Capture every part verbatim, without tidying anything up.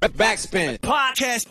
Backspin. Podcast.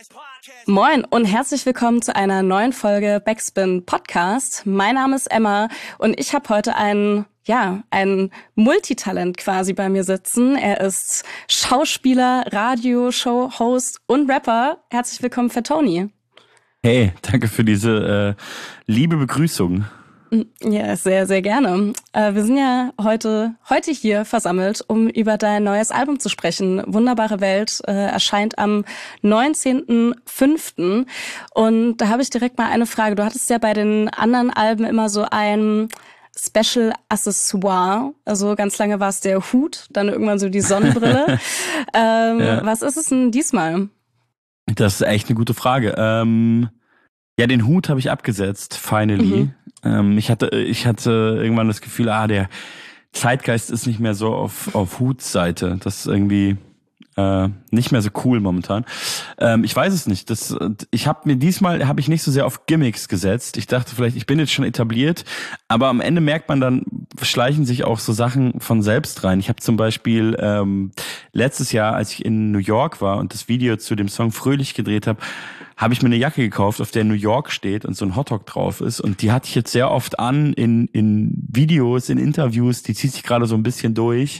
Moin und herzlich willkommen zu einer neuen Folge Backspin Podcast. Mein Name ist Emma und ich habe heute einen, ja, ein Multitalent quasi bei mir sitzen. Er ist Schauspieler, Radioshow-Host und Rapper. Herzlich willkommen, Fatoni. Hey, danke für diese äh, liebe Begrüßung. Ja, sehr, sehr gerne. Äh, wir sind ja heute heute hier versammelt, um über dein neues Album zu sprechen. Wunderbare Welt äh, erscheint am neunzehnten fünften Und da habe ich direkt mal eine Frage. Du hattest ja bei den anderen Alben immer so ein Special Accessoire. Also ganz lange war es der Hut, dann irgendwann so die Sonnenbrille. ähm, ja. Was ist es denn diesmal? Das ist echt eine gute Frage. Ähm, ja, den Hut habe ich abgesetzt, finally. Mhm. Ähm, ich hatte, ich hatte irgendwann das Gefühl, ah, der Zeitgeist ist nicht mehr so auf auf Huts-Seite. Das ist irgendwie äh, nicht mehr so cool momentan. Ähm, ich weiß es nicht. Das, ich habe mir diesmal habe ich nicht so sehr auf Gimmicks gesetzt. Ich dachte vielleicht, ich bin jetzt schon etabliert, aber am Ende merkt man dann, schleichen sich auch so Sachen von selbst rein. Ich habe zum Beispiel ähm, letztes Jahr, als ich in New York war und das Video zu dem Song Fröhlich gedreht habe, habe ich mir eine Jacke gekauft, auf der New York steht und so ein Hotdog drauf ist. Und die hatte ich jetzt sehr oft an in in Videos, in Interviews. Die zieht sich gerade so ein bisschen durch.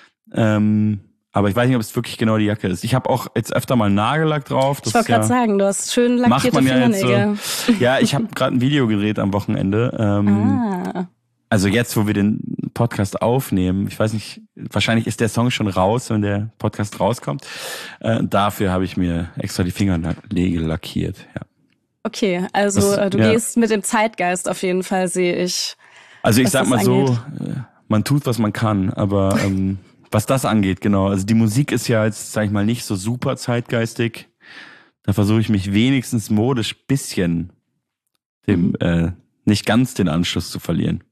Ähm, aber ich weiß nicht, ob es wirklich genau die Jacke ist. Ich habe auch jetzt öfter mal Nagellack drauf. Das ich wollte gerade ja, sagen, du hast schön lackierte Fingernägel. Ja, so. Ja, ich habe gerade ein Video gedreht am Wochenende. Ähm, ah. Also jetzt, wo wir den Podcast aufnehmen, ich weiß nicht, wahrscheinlich ist der Song schon raus, wenn der Podcast rauskommt. Äh, dafür habe ich mir extra die Fingernägel lackiert. Ja. Okay, also das, du ja. gehst mit dem Zeitgeist auf jeden Fall, sehe ich. Also ich sag mal angeht. so, man tut, was man kann, aber ähm, was das angeht, genau. Also die Musik ist ja jetzt, sag ich mal, nicht so super zeitgeistig. Da versuche ich mich wenigstens modisch bisschen dem mhm. äh, nicht ganz den Anschluss zu verlieren.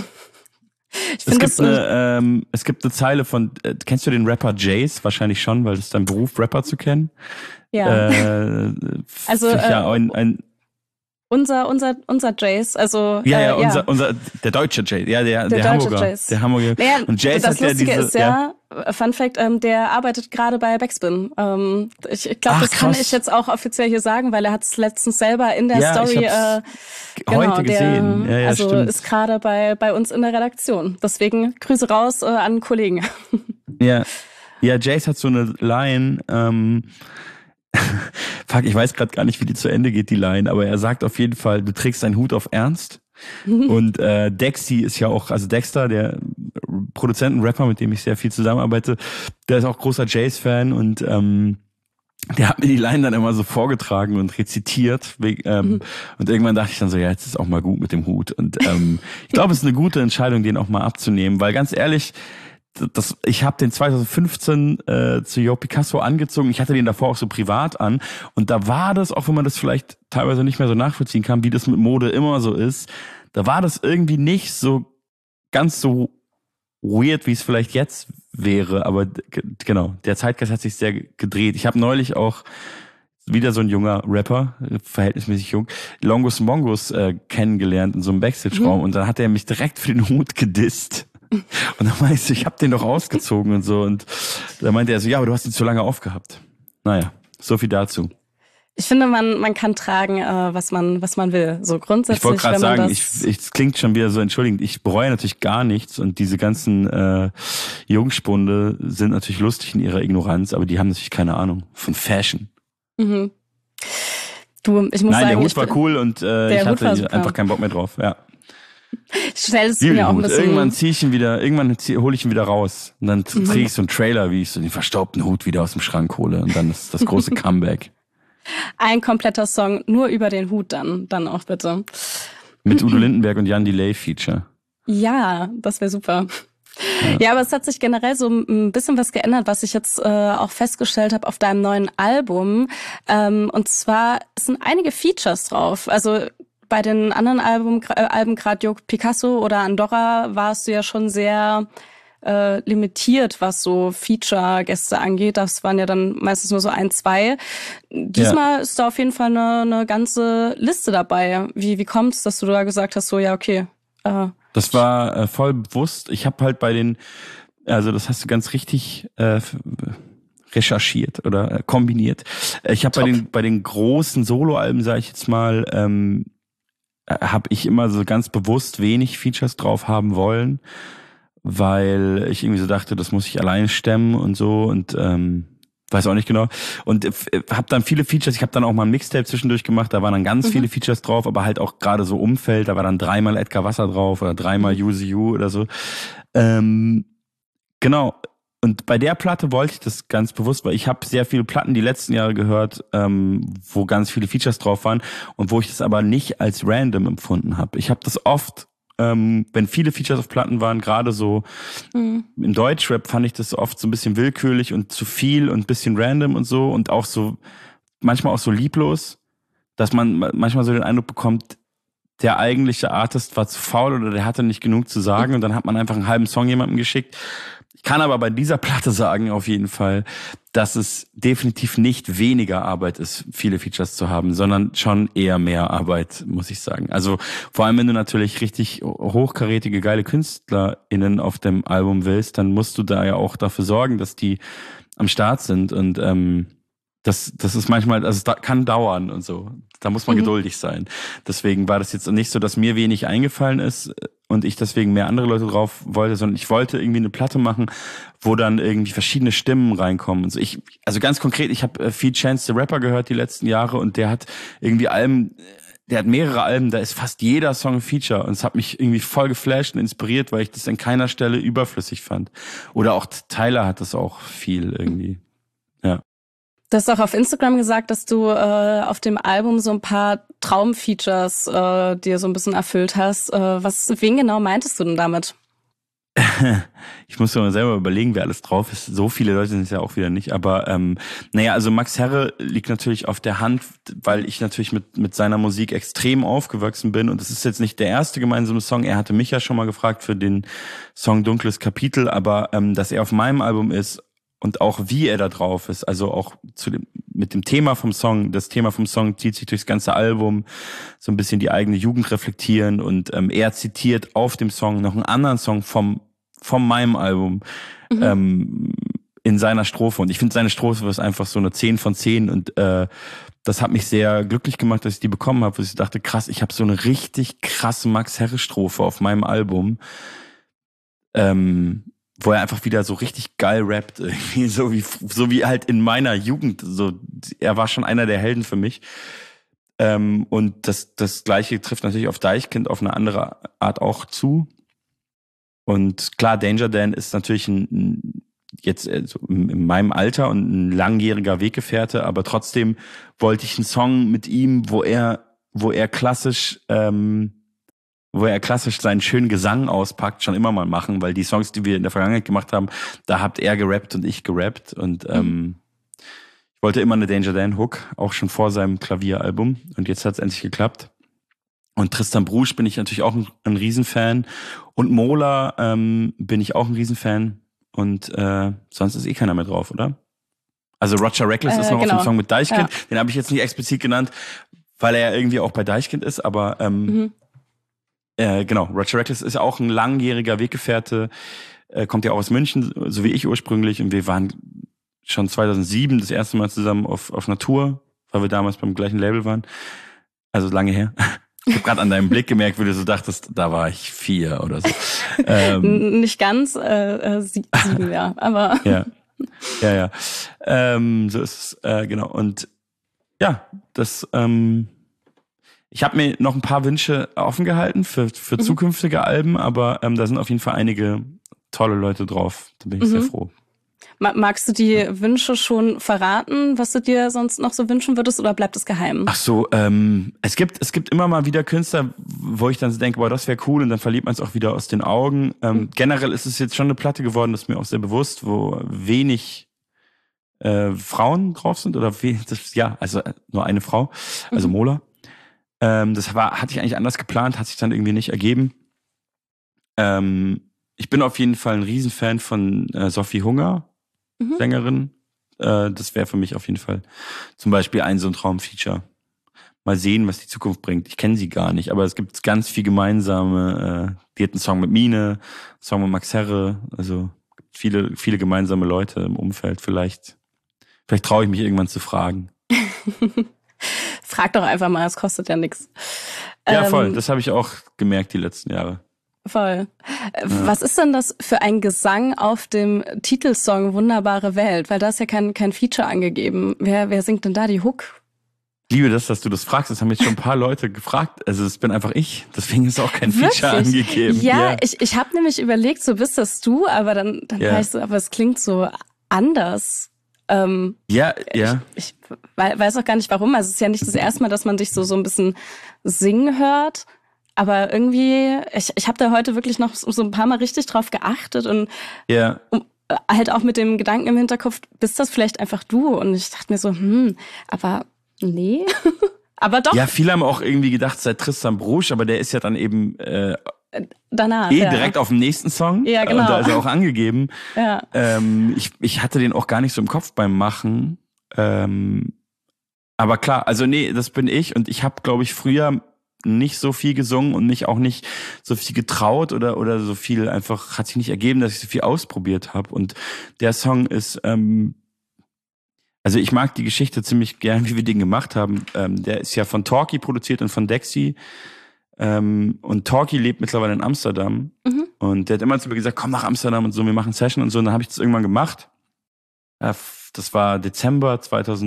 Ich es, gibt eine, ähm, es gibt eine Zeile von, äh, kennst du den Rapper Jace? Wahrscheinlich schon, weil das ist dein Beruf, Rapper zu kennen. Ja. Äh, also ja, äh, ein, ein unser unser unser Jace, also ja, äh, ja, unser ja. unser der deutsche Jace, ja, der der, der Hamburger, Jace. der Hamburger. Naja, und Jace das hat ja Lustige diese, ist ja, ja, Fun Fact, ähm, der arbeitet gerade bei Backspin. Ähm, ich ich glaube, das kann krass. ich jetzt auch offiziell hier sagen, weil er hat es letztens selber in der ja, Story ich äh, genau, heute der, gesehen. Ja, ja, also stimmt. ist gerade bei bei uns in der Redaktion. Deswegen Grüße raus äh, an Kollegen. Ja, ja, Jace hat so eine Line. Ähm, Fuck, ich weiß gerade gar nicht, wie die zu Ende geht, die Line, aber er sagt auf jeden Fall, du trägst deinen Hut auf Ernst. Und äh, Dexy ist ja auch, also Dexter, der Produzent und Rapper, mit dem ich sehr viel zusammenarbeite, der ist auch großer Jace-Fan und ähm, der hat mir die Line dann immer so vorgetragen und rezitiert. Ähm, mhm. Und irgendwann dachte ich dann so, ja, jetzt ist auch mal gut mit dem Hut. Und ähm, ich glaube, es ist eine gute Entscheidung, den auch mal abzunehmen, weil ganz ehrlich, das, ich habe den zwanzig fünfzehn äh, zu Yo Picasso angezogen. Ich hatte den davor auch so privat an. Und da war das, auch wenn man das vielleicht teilweise nicht mehr so nachvollziehen kann, wie das mit Mode immer so ist, da war das irgendwie nicht so ganz so weird, wie es vielleicht jetzt wäre. Aber g- genau, der Zeitgeist hat sich sehr gedreht. Ich habe neulich auch wieder so ein junger Rapper, verhältnismäßig jung, Longus Mongus äh, kennengelernt in so einem Backstage-Raum. Mhm. Und dann hat er mich direkt für den Hut gedisst. Und dann meinte ich, ich hab den doch ausgezogen und so. Und da meinte er so, ja, aber du hast ihn zu lange aufgehabt. Naja, so viel dazu. Ich finde, man man kann tragen, äh, was man was man will. So grundsätzlich. Ich wollte gerade sagen, ich, das ich, es klingt schon wieder so entschuldigend. Ich bereue natürlich gar nichts und diese ganzen äh, Jungspunde sind natürlich lustig in ihrer Ignoranz, aber die haben natürlich keine Ahnung von Fashion. Mhm. Du, ich muss Nein, sagen, der Hut ich, war cool und äh, ich hatte einfach keinen Bock mehr drauf. Ja. Schnell ist mir auch ein bisschen. Irgendwann ziehe ich ihn wieder, irgendwann hole ich ihn wieder raus. Und dann mhm. drehe ich so einen Trailer, wie ich so den verstaubten Hut wieder aus dem Schrank hole. Und dann ist das große Comeback. Ein kompletter Song nur über den Hut dann, dann auch bitte. Mit Udo Lindenberg und Jan Delay Feature. Ja, das wäre super. Ja. ja, aber es hat sich generell so ein bisschen was geändert, was ich jetzt äh, auch festgestellt habe auf deinem neuen Album. Ähm, und zwar es sind einige Features drauf. Also bei den anderen Album, äh, Alben, gerade Yo Picasso oder Andorra, warst du ja schon sehr äh, limitiert, was so Feature-Gäste angeht. Das waren ja dann meistens nur so ein, zwei. Diesmal ja. ist da auf jeden Fall eine, eine ganze Liste dabei. Wie, wie kommt's, dass du da gesagt hast, so ja, okay. Äh, das war äh, voll bewusst. Ich habe halt bei den, also das hast du ganz richtig, äh, recherchiert oder äh, kombiniert. Ich habe bei den bei den großen Soloalben, sage ich jetzt mal, ähm, habe ich immer so ganz bewusst wenig Features drauf haben wollen, weil ich irgendwie so dachte, das muss ich alleine stemmen und so und ähm, weiß auch nicht genau. Und äh, habe dann viele Features, ich habe dann auch mal ein Mixtape zwischendurch gemacht, da waren dann ganz mhm. viele Features drauf, aber halt auch gerade so Umfeld, da war dann dreimal Edgar Wasser drauf oder dreimal Use You oder so. Ähm, genau. Und bei der Platte wollte ich das ganz bewusst, weil ich habe sehr viele Platten die letzten Jahre gehört, ähm, wo ganz viele Features drauf waren und wo ich das aber nicht als random empfunden habe. Ich habe das oft, ähm, wenn viele Features auf Platten waren, gerade so mhm. im Deutschrap fand ich das oft so ein bisschen willkürlich und zu viel und ein bisschen random und so und auch so, manchmal auch so lieblos, dass man manchmal so den Eindruck bekommt, der eigentliche Artist war zu faul oder der hatte nicht genug zu sagen mhm. und dann hat man einfach einen halben Song jemandem geschickt. Ich kann aber bei dieser Platte sagen, auf jeden Fall, dass es definitiv nicht weniger Arbeit ist, viele Features zu haben, sondern schon eher mehr Arbeit, muss ich sagen. Also vor allem, wenn du natürlich richtig hochkarätige, geile KünstlerInnen auf dem Album willst, dann musst du da ja auch dafür sorgen, dass die am Start sind und ähm, das, das ist manchmal, also es kann dauern und so. Da muss man mhm. geduldig sein. Deswegen war das jetzt nicht so, dass mir wenig eingefallen ist und ich deswegen mehr andere Leute drauf wollte, sondern ich wollte irgendwie eine Platte machen, wo dann irgendwie verschiedene Stimmen reinkommen. Und so ich, also ganz konkret, ich habe viel Chance the Rapper gehört die letzten Jahre und der hat irgendwie Alben, der hat mehrere Alben, da ist fast jeder Song ein Feature und es hat mich irgendwie voll geflasht und inspiriert, weil ich das an keiner Stelle überflüssig fand. Oder auch Tyler hat das auch viel irgendwie. Ja. Du hast auch auf Instagram gesagt, dass du äh, auf dem Album so ein paar Traumfeatures äh, dir so ein bisschen erfüllt hast. Äh, was, wen genau meintest du denn damit? Ich muss mir mal selber überlegen, wer alles drauf ist. So viele Leute sind es ja auch wieder nicht. Aber ähm, naja, also Max Herre liegt natürlich auf der Hand, weil ich natürlich mit mit seiner Musik extrem aufgewachsen bin. Und das ist jetzt nicht der erste gemeinsame Song. Er hatte mich ja schon mal gefragt für den Song Dunkles Kapitel. Aber ähm, dass er auf meinem Album ist, und auch wie er da drauf ist, also auch zu dem, mit dem Thema vom Song, das Thema vom Song zieht sich durchs ganze Album, so ein bisschen die eigene Jugend reflektieren und ähm, er zitiert auf dem Song noch einen anderen Song vom von meinem Album mhm. ähm, in seiner Strophe und ich finde seine Strophe ist einfach so eine zehn von zehn und äh, das hat mich sehr glücklich gemacht, dass ich die bekommen habe, wo ich dachte, krass, ich habe so eine richtig krasse Max Herre Strophe auf meinem Album. Ähm, wo er einfach wieder so richtig geil rappt, irgendwie so wie so wie halt in meiner Jugend. So, er war schon einer der Helden für mich. Ähm, und das das Gleiche trifft natürlich auf Deichkind auf eine andere Art auch zu. Und klar, Danger Dan ist natürlich ein, ein jetzt also in meinem Alter und ein langjähriger Weggefährte, aber trotzdem wollte ich einen Song mit ihm, wo er wo er klassisch ähm, wo er klassisch seinen schönen Gesang auspackt, schon immer mal machen, weil die Songs, die wir in der Vergangenheit gemacht haben, da habt er gerappt und ich gerappt und ähm, mhm. ich wollte immer eine Danger Dan Hook, auch schon vor seinem Klavieralbum und jetzt hat es endlich geklappt. Und Tristan Brusch bin ich natürlich auch ein, ein Riesenfan und Mola ähm, bin ich auch ein Riesenfan und äh, sonst ist eh keiner mehr drauf, oder? Also Roger Reckless äh, ist noch genau. auf dem Song mit Deichkind, ja. Den habe ich jetzt nicht explizit genannt, weil er irgendwie auch bei Deichkind ist, aber ähm, mhm. Äh, genau, Roger Reckless ist ja auch ein langjähriger Weggefährte, äh, kommt ja auch aus München, so wie ich ursprünglich und wir waren schon zweitausendsieben das erste Mal zusammen auf auf Natur, weil wir damals beim gleichen Label waren, also lange her. Ich habe gerade an deinem Blick gemerkt, wie du so dachtest, da war ich vier oder so. Ähm, Nicht ganz, äh, sieben, ja, aber... Ja, ja, ja. Ähm, so ist es, äh, genau. Und ja, das... Ähm, Ich habe mir noch ein paar Wünsche offen gehalten für für mhm. zukünftige Alben, aber ähm, da sind auf jeden Fall einige tolle Leute drauf. Da bin ich mhm. sehr froh. Magst du die ja. Wünsche schon verraten, was du dir sonst noch so wünschen würdest, oder bleibt es geheim? Ach so, ähm, es gibt es gibt immer mal wieder Künstler, wo ich dann so denke, boah, das wäre cool, und dann verliert man es auch wieder aus den Augen. Ähm, mhm. Generell ist es jetzt schon eine Platte geworden, das ist mir auch sehr bewusst, wo wenig äh, Frauen drauf sind oder we- das, ja, also nur eine Frau, also mhm. Mola. Ähm, das war, hatte ich eigentlich anders geplant, hat sich dann irgendwie nicht ergeben. Ähm, ich bin auf jeden Fall ein Riesenfan von äh, Sophie Hunger, mhm. Sängerin. Äh, das wäre für mich auf jeden Fall zum Beispiel ein so ein Traumfeature. Mal sehen, was die Zukunft bringt. Ich kenne sie gar nicht, aber es gibt ganz viel gemeinsame. Äh, die hat einen Song mit Mine, einen Song mit Max Herre. Also viele, viele gemeinsame Leute im Umfeld. Vielleicht Vielleicht traue ich mich irgendwann zu fragen. Frag doch einfach mal, es kostet ja nichts. Ja, ähm, voll. Das habe ich auch gemerkt die letzten Jahre. Voll. Ja. Was ist denn das für ein Gesang auf dem Titelsong Wunderbare Welt? Weil da ist ja kein, kein Feature angegeben. Wer, wer singt denn da die Hook? Ich liebe das, dass du das fragst. Das haben jetzt schon ein paar Leute gefragt. Also es bin einfach ich. Deswegen ist auch kein Wirklich? Feature angegeben. Ja, ja. ich, ich habe nämlich überlegt, so bist das du, aber dann, dann ja. war ich so, aber es klingt so anders. Ähm, ja, ja. Ich, ich weiß auch gar nicht warum. Also es ist ja nicht das erste Mal, dass man dich so, so ein bisschen singen hört. Aber irgendwie, ich, ich habe da heute wirklich noch so ein paar Mal richtig drauf geachtet und ja. um, halt auch mit dem Gedanken im Hinterkopf, bist das vielleicht einfach du? Und ich dachte mir so, hm, aber nee, aber doch. Ja, viele haben auch irgendwie gedacht, es sei Tristan Brusch, aber der ist ja dann eben äh, danach eh ja. direkt auf dem nächsten Song. Ja, genau. Und da ist er auch angegeben. Ja. Ähm, ich, ich hatte den auch gar nicht so im Kopf beim Machen. Ähm, aber klar, also nee, das bin ich und ich habe, glaube ich, früher nicht so viel gesungen und mich auch nicht so viel getraut oder oder so viel einfach, hat sich nicht ergeben, dass ich so viel ausprobiert habe. Und der Song ist, ähm, also ich mag die Geschichte ziemlich gern, wie wir den gemacht haben. Ähm, der ist ja von Talkie produziert und von Dexy. Ähm, und Talkie lebt mittlerweile in Amsterdam. Mhm. Und der hat immer zu mir gesagt, komm nach Amsterdam und so, wir machen Session und so. Und dann habe ich das irgendwann gemacht. Das war Dezember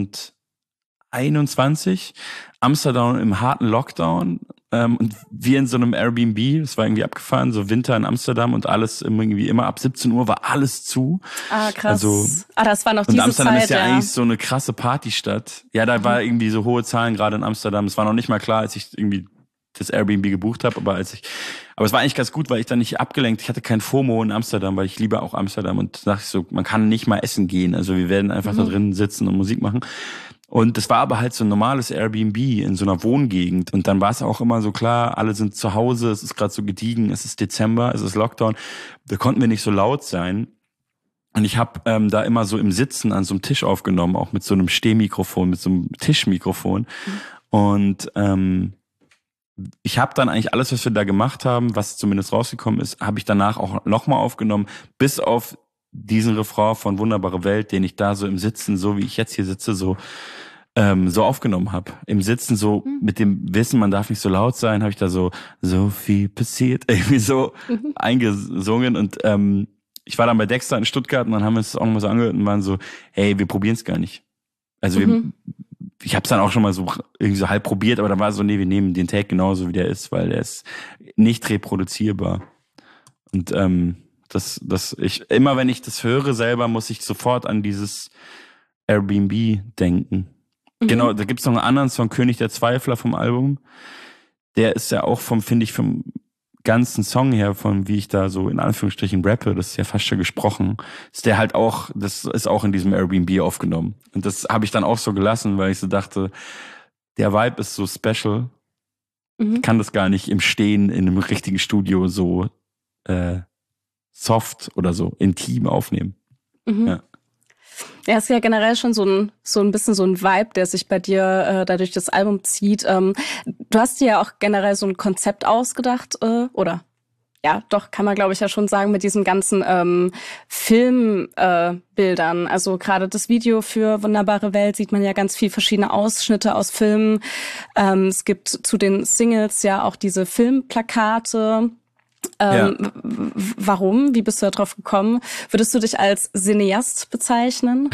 zweitausendeinundzwanzig. Amsterdam im harten Lockdown. Ähm, und wir in so einem Airbnb, das war irgendwie abgefahren, so Winter in Amsterdam und alles irgendwie immer ab siebzehn Uhr war alles zu. Ah, krass. Also, ah, das war noch diese Zeit, Und Amsterdam Zeit, ist ja, ja eigentlich so eine krasse Partystadt. Ja, da war irgendwie so hohe Zahlen gerade in Amsterdam. Es war noch nicht mal klar, als ich irgendwie das Airbnb gebucht habe, aber als ich, aber es war eigentlich ganz gut, weil ich dann nicht abgelenkt, ich hatte kein FOMO in Amsterdam, weil ich liebe auch Amsterdam und dachte ich so, man kann nicht mal essen gehen, also wir werden einfach mhm. da drin sitzen und Musik machen. Und das war aber halt so ein normales Airbnb in so einer Wohngegend. Und dann war es auch immer so klar, alle sind zu Hause, es ist gerade so gediegen, es ist Dezember, es ist Lockdown. Da konnten wir nicht so laut sein. Und ich habe ähm, da immer so im Sitzen an so einem Tisch aufgenommen, auch mit so einem Stehmikrofon, mit so einem Tischmikrofon. Mhm. Und ähm, ich habe dann eigentlich alles, was wir da gemacht haben, was zumindest rausgekommen ist, habe ich danach auch nochmal aufgenommen, bis auf diesen Refrain von Wunderbare Welt, den ich da so im Sitzen, so wie ich jetzt hier sitze, so ähm, so aufgenommen habe. Im Sitzen so mhm. mit dem Wissen, man darf nicht so laut sein, habe ich da so so viel passiert, irgendwie so mhm. eingesungen. Und ähm, ich war dann bei Dexter in Stuttgart und dann haben wir es auch nochmal so angehört und waren so, hey, wir probieren es gar nicht. Also mhm. wir, ich habe es dann auch schon mal so irgendwie so halb probiert, aber dann war es so, nee, wir nehmen den Take genauso, wie der ist, weil der ist nicht reproduzierbar. Und ähm, Das, das, ich, immer wenn ich das höre selber, muss ich sofort an dieses Airbnb denken. Mhm. Genau, da gibt's noch einen anderen Song, König der Zweifler vom Album. Der ist ja auch vom, finde ich, vom ganzen Song her, von wie ich da so in Anführungsstrichen rappe, das ist ja fast schon gesprochen, ist der halt auch, das ist auch in diesem Airbnb aufgenommen. Und das habe ich dann auch so gelassen, weil ich so dachte, der Vibe ist so special. Mhm. Ich kann das gar nicht im Stehen in einem richtigen Studio so äh, soft oder so intim aufnehmen. Mhm. Ja. Ja, ist ja generell schon so ein so ein bisschen so ein Vibe, der sich bei dir äh, dadurch das Album zieht. Ähm, du hast dir ja auch generell so ein Konzept ausgedacht, äh, oder? Ja, doch, kann man glaube ich ja schon sagen, mit diesen ganzen ähm, Filmbildern. Äh, Bildern. Also gerade das Video für Wunderbare Welt sieht man ja ganz viel verschiedene Ausschnitte aus Filmen. Ähm, es gibt zu den Singles ja auch diese Filmplakate. Ähm, ja. w- warum? Wie bist du da drauf gekommen? Würdest du dich als Cineast bezeichnen?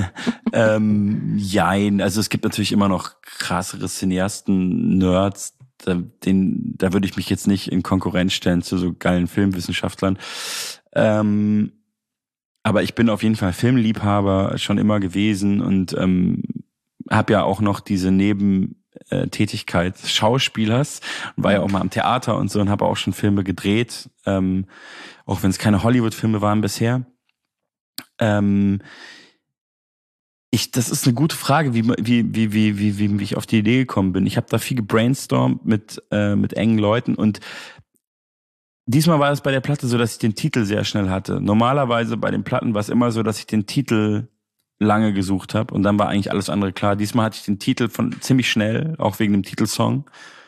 ähm, jein. Also es gibt natürlich immer noch krassere Cineasten, Nerds. Da, den, da würde ich mich jetzt nicht in Konkurrenz stellen zu so geilen Filmwissenschaftlern. Ähm, aber ich bin auf jeden Fall Filmliebhaber schon immer gewesen und ähm, habe ja auch noch diese Neben Tätigkeit des Schauspielers, war ja auch mal am Theater und so und habe auch schon Filme gedreht, ähm, auch wenn es keine Hollywood-Filme waren bisher. Ähm, ich, das ist eine gute Frage, wie wie wie wie wie wie, wie ich auf die Idee gekommen bin. Ich habe da viel gebrainstormt mit äh, mit engen Leuten und diesmal war es bei der Platte so, dass ich den Titel sehr schnell hatte. Normalerweise bei den Platten war es immer so, dass ich den Titel lange gesucht habe und dann war eigentlich alles andere klar. Diesmal hatte ich den Titel von ziemlich schnell, auch wegen dem Titelsong.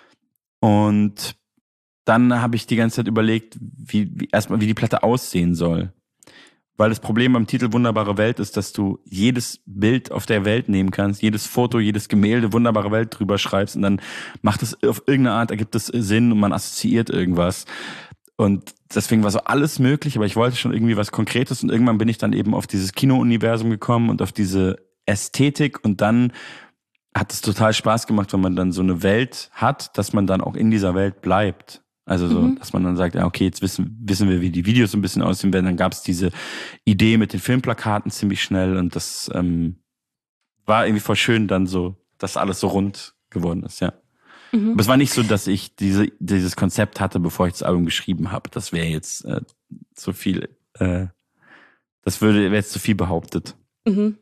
Und dann habe ich die ganze Zeit überlegt, wie, wie erstmal wie die Platte aussehen soll. Weil das Problem beim Titel Wunderbare Welt ist, dass du jedes Bild auf der Welt nehmen kannst, jedes Foto, jedes Gemälde Wunderbare Welt drüber schreibst und dann macht es auf irgendeine Art, ergibt es Sinn und man assoziiert irgendwas. Und deswegen war so alles möglich, aber ich wollte schon irgendwie was Konkretes und irgendwann bin ich dann eben auf dieses Kino-Universum gekommen und auf diese Ästhetik und dann hat es total Spaß gemacht, wenn man dann so eine Welt hat, dass man dann auch in dieser Welt bleibt. Also so, mhm. dass man dann sagt, ja okay, jetzt wissen wissen wir, wie die Videos so ein bisschen aussehen werden. Dann gab es diese Idee mit den Filmplakaten ziemlich schnell und das ähm, war irgendwie voll schön dann so, dass alles so rund geworden ist, ja. Mhm. Aber es war nicht so, dass ich diese dieses Konzept hatte, bevor ich das Album geschrieben habe. Das wäre jetzt äh, zu viel, äh, das würde wäre jetzt zu viel behauptet. Mhm.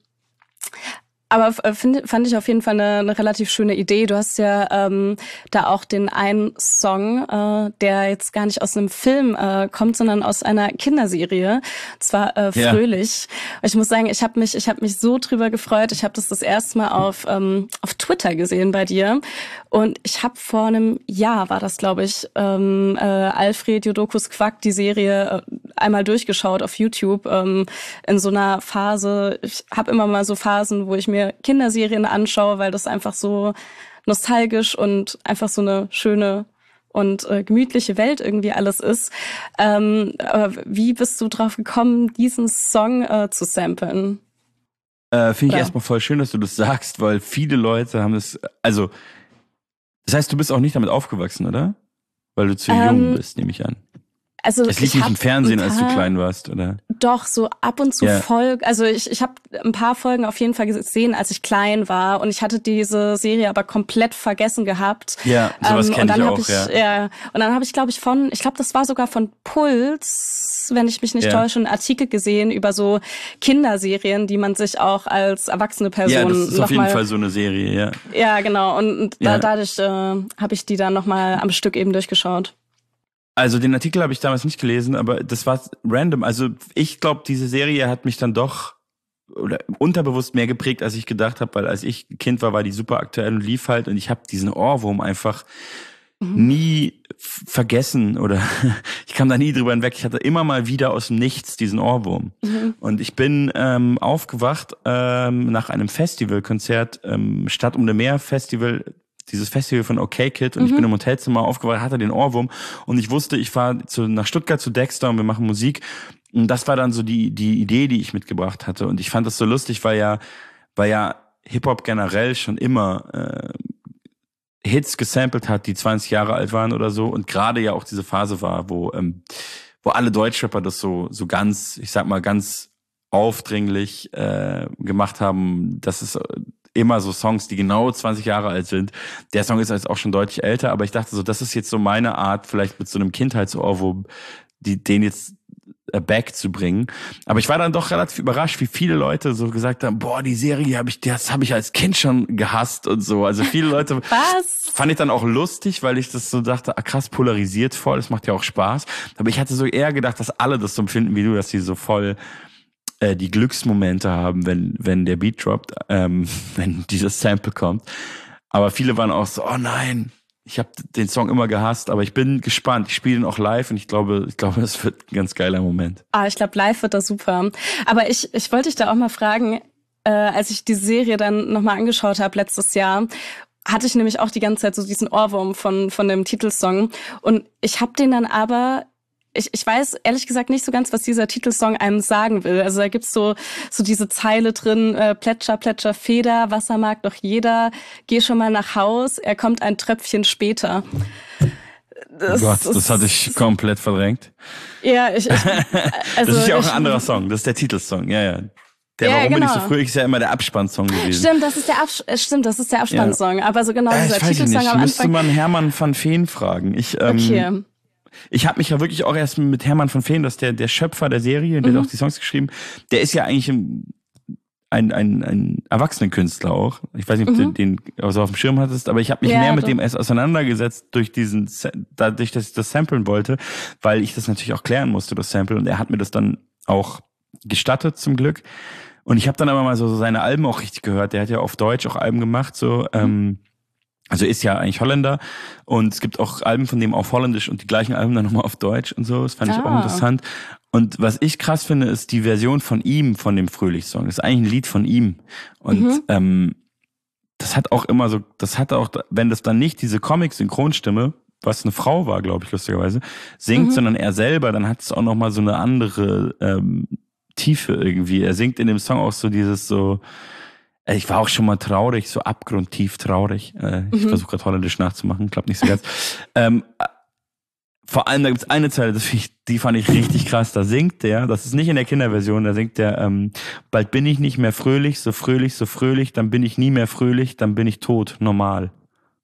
Aber find, fand ich auf jeden Fall eine, eine relativ schöne Idee. Du hast ja ähm, da auch den einen Song, äh, der jetzt gar nicht aus einem Film äh, kommt, sondern aus einer Kinderserie. Und zwar äh, Fröhlich. Ja. Ich muss sagen, ich habe mich, ich habe mich so drüber gefreut. Ich habe das das erste Mal auf ähm, auf Twitter gesehen bei dir. Und ich habe vor einem Jahr, war das glaube ich, ähm, äh, Alfred Jodokus Quack, die Serie, äh, einmal durchgeschaut auf YouTube ähm, in so einer Phase. Ich habe immer mal so Phasen, wo ich mir Kinderserien anschaue, weil das einfach so nostalgisch und einfach so eine schöne und äh, gemütliche Welt irgendwie alles ist. Ähm, aber wie bist du drauf gekommen, diesen Song äh, zu samplen? Äh, Finde ich erstmal voll schön, dass du das sagst, weil viele Leute haben das, also das heißt, du bist auch nicht damit aufgewachsen, oder? Weil du zu ähm, jung bist, nehme ich an. Also es lief nicht im Fernsehen, als du klein warst, oder? Doch, so ab und zu yeah. Folgen. Also ich ich habe ein paar Folgen auf jeden Fall gesehen, als ich klein war. Und ich hatte diese Serie aber komplett vergessen gehabt. Ja, sowas ähm, kenne ich auch, ich, ja. ja. Und dann habe ich, glaube ich, von, ich glaube, das war sogar von Puls, wenn ich mich nicht yeah. täusche, einen Artikel gesehen über so Kinderserien, die man sich auch als erwachsene Person Ja, das ist noch auf jeden mal, Fall so eine Serie, ja. Ja, genau. Und, und ja. da, dadurch äh, habe ich die dann nochmal am Stück eben durchgeschaut. Also den Artikel habe ich damals nicht gelesen, aber das war random. Also ich glaube, diese Serie hat mich dann doch oder unterbewusst mehr geprägt, als ich gedacht habe, weil als ich Kind war, war die super aktuell und lief halt und ich habe diesen Ohrwurm einfach mhm. nie f- vergessen oder ich kam da nie drüber hinweg. Ich hatte immer mal wieder aus dem Nichts diesen Ohrwurm. Mhm. Und ich bin ähm, aufgewacht ähm, nach einem Festivalkonzert, ähm, Stadt um den Meer Festival, dieses Festival von OK Kid und mhm. ich bin im Hotelzimmer aufgewacht, hatte den Ohrwurm und ich wusste, ich fahre zu, nach Stuttgart zu Dexter und wir machen Musik und das war dann so die die Idee, die ich mitgebracht hatte und ich fand das so lustig, weil ja weil ja Hip-Hop generell schon immer äh, Hits gesampelt hat, die zwanzig Jahre alt waren oder so und gerade ja auch diese Phase war, wo ähm, wo alle Deutschrapper das so so ganz, ich sag mal ganz aufdringlich äh, gemacht haben, dass es immer so Songs, die genau zwanzig Jahre alt sind. Der Song ist jetzt auch schon deutlich älter, aber ich dachte so, das ist jetzt so meine Art, vielleicht mit so einem Kindheitsohrwurm, die den jetzt back zu bringen. Aber ich war dann doch relativ überrascht, wie viele Leute so gesagt haben, boah, die Serie habe ich, das habe ich als Kind schon gehasst und so. Also viele Leute Was? fand ich dann auch lustig, weil ich das so dachte, ah, krass polarisiert voll, das macht ja auch Spaß. Aber ich hatte so eher gedacht, dass alle das so empfinden wie du, dass sie so voll die Glücksmomente haben, wenn wenn der Beat droppt, ähm, wenn dieses Sample kommt. Aber viele waren auch so, oh nein, ich habe den Song immer gehasst, aber ich bin gespannt. Ich spiele ihn auch live und ich glaube, ich glaube, es wird ein ganz geiler Moment. Ah, ich glaube, live wird das super. Aber ich ich wollte dich da auch mal fragen, äh, als ich die Serie dann nochmal angeschaut habe letztes Jahr, hatte ich nämlich auch die ganze Zeit so diesen Ohrwurm von von dem Titelsong und ich habe den dann aber Ich, ich weiß ehrlich gesagt nicht so ganz, was dieser Titelsong einem sagen will. Also da gibt's so so diese Zeile drin, äh, Plätscher, Plätscher, Feder, Wasser mag doch jeder, geh schon mal nach Haus, er kommt ein Tröpfchen später. Das, Gott, das, das hatte ich komplett verdrängt. Ja, ich, ich also das ist ja auch ich, ein anderer Song, das ist der Titelsong, ja, ja. Der ja, Warum genau. bin ich so fröhlich ist ja immer der Abspannsong gewesen. Stimmt, das ist der Abs- stimmt, das ist der Abspannsong, ja. Aber so genau äh, dieser ich weiß Titelsong nicht. am Anfang. Müsste man Hermann van Veen fragen. Ich, ähm, okay. Ich habe mich ja wirklich auch erst mit Hermann van Veen, das ist der, der Schöpfer der Serie, der mhm. hat auch die Songs geschrieben, der ist ja eigentlich ein, ein, ein, ein Erwachsenenkünstler auch. Ich weiß nicht, ob mhm. du den so auf dem Schirm hattest, aber ich habe mich ja, mehr mit doch. dem erst auseinandergesetzt durch diesen, dadurch, dass ich das samplen wollte, weil ich das natürlich auch klären musste, das Sample. Und er hat mir das dann auch gestattet, zum Glück. Und ich habe dann aber mal so, so seine Alben auch richtig gehört. Der hat ja auf Deutsch auch Alben gemacht, so, mhm. ähm, also ist ja eigentlich Holländer und es gibt auch Alben von dem auf Holländisch und die gleichen Alben dann nochmal auf Deutsch und so. Das fand ah. ich auch interessant. Und was ich krass finde, ist die Version von ihm, von dem Fröhlich-Song. Das ist eigentlich ein Lied von ihm. Und mhm. ähm, das hat auch immer so, das hat auch, wenn das dann nicht diese Comic-Synchronstimme, was eine Frau war, glaube ich, lustigerweise, singt, mhm. sondern er selber, dann hat es auch nochmal so eine andere ähm, Tiefe irgendwie. Er singt in dem Song auch so dieses so, ich war auch schon mal traurig, so abgrundtief traurig. Äh, ich mhm. versuche gerade holländisch nachzumachen, klappt nicht so ganz. ähm, Vor allem, da gibt's eine Zeile, das ich, die fand ich richtig krass. Da singt der, das ist nicht in der Kinderversion, da singt der, ähm, bald bin ich nicht mehr fröhlich, so fröhlich, so fröhlich, dann bin ich nie mehr fröhlich, dann bin ich tot, normal.